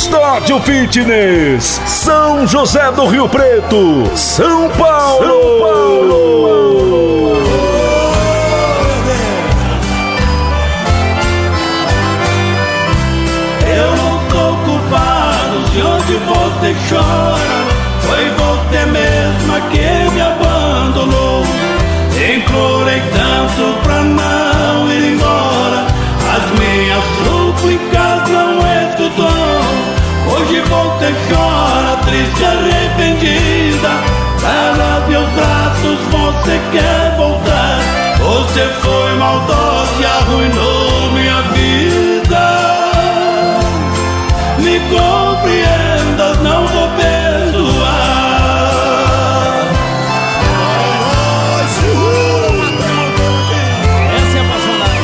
Estádio Fitness, São José do Rio Preto, São Paulo. Eu não tô culpado se hoje você chora. Foi você mesma que me abandonou. Implorei tanto pra não ir embora. As minhas súplicas não escutou. Hoje você chora, triste, arrependida. Para meus braços você quer voltar. Você foi maldosa e arruinou minha vida. Me compreendas, não vou perdoar. Essa é apaixonada.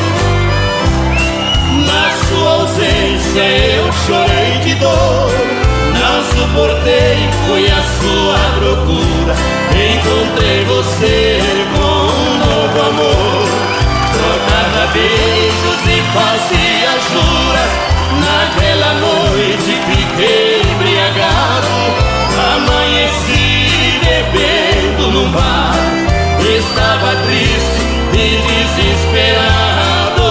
Na sua ausência eu chorei de dor. Não suportei, fui à sua procura. Encontrei você com um novo amor. Trocava beijos e fazia juras. Naquela noite fiquei embriagado. Amanheci bebendo num bar. Estava triste e desesperado.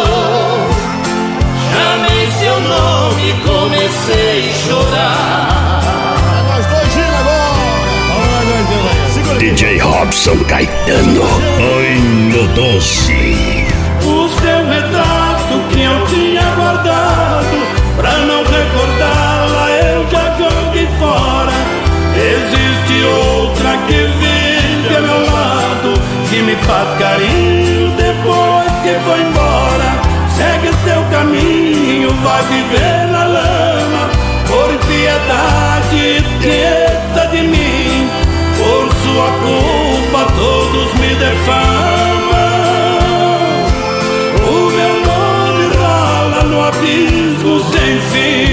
Chamei seu nome e comecei a chorar. Nós dois gira agora. DJ Robson Caetano, ainda doce. O seu retrato que eu tinha guardado, pra não recordá-la eu já joguei fora. Existe outra que vive ao meu lado, que me faz carinho depois que foi embora. Segue seu caminho, vai viver na lama. Por piedade, esqueça de mim. Por sua culpa todos me defamam. O meu nome rola no abismo sem fim.